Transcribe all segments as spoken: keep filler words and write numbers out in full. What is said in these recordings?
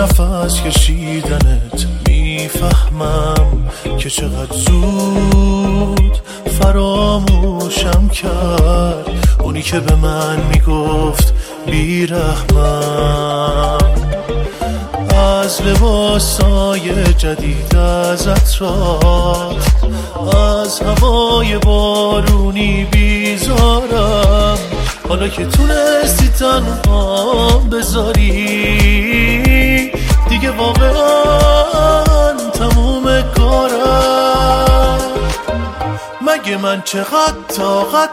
نفس کشیدنت میفهمم که چقدر زود فراموشم کرد اونی که به من میگفت بیرحمم. از لباسای جدید از عطرات، از هوای بارونی بیزارم، حالا که تونستی تنها بذاری دیگه واقعا تموم کارم. مگه من چقدر طاقت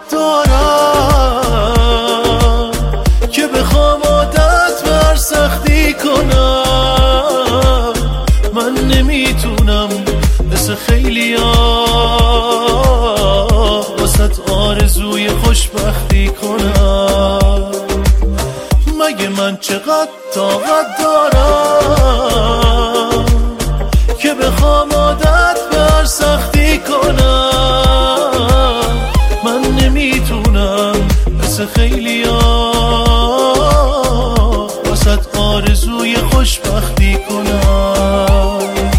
دارم که بخوام عادت بر سختی کنم؟ من نمیتونم مثل خیلی ها واسه آرزوی خوشبختی کنم. مگه من چقدر طاقت دارم که بخوام عادت بر سختی کنم؟ من نمیتونم مثل خیلی ها واسه آرزوی خوشبختی کنم.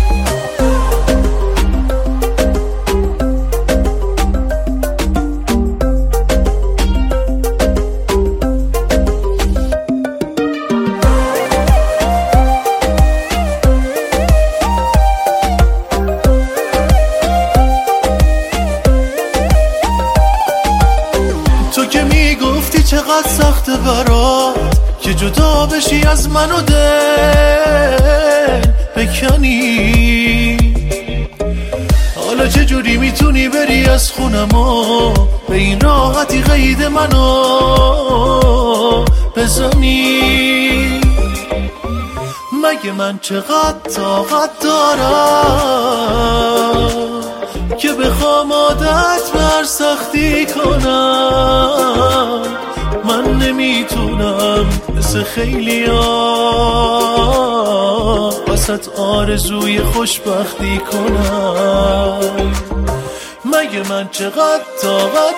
تو که میگفتی چقدر سخته برات که جدا بشی از من و دل بکنی، حالا چجوری میتونی بری از خونم و به این راحتی قید منو بزنی؟ مگه من چقدر طاقت دارم که بخوام عادت بر سختی کنم؟ من نمیتونم مثل خیلی ها واسه آرزوی خوشبختی کنم. مگه من چقدر طاقت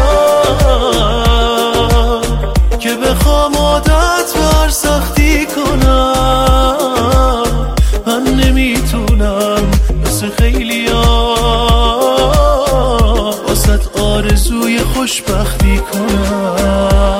دارم که بخوام عادت بر سختی کنم؟ من نمیتونم مثل خیلی ها واسه آرزوی خوشبختی کنم.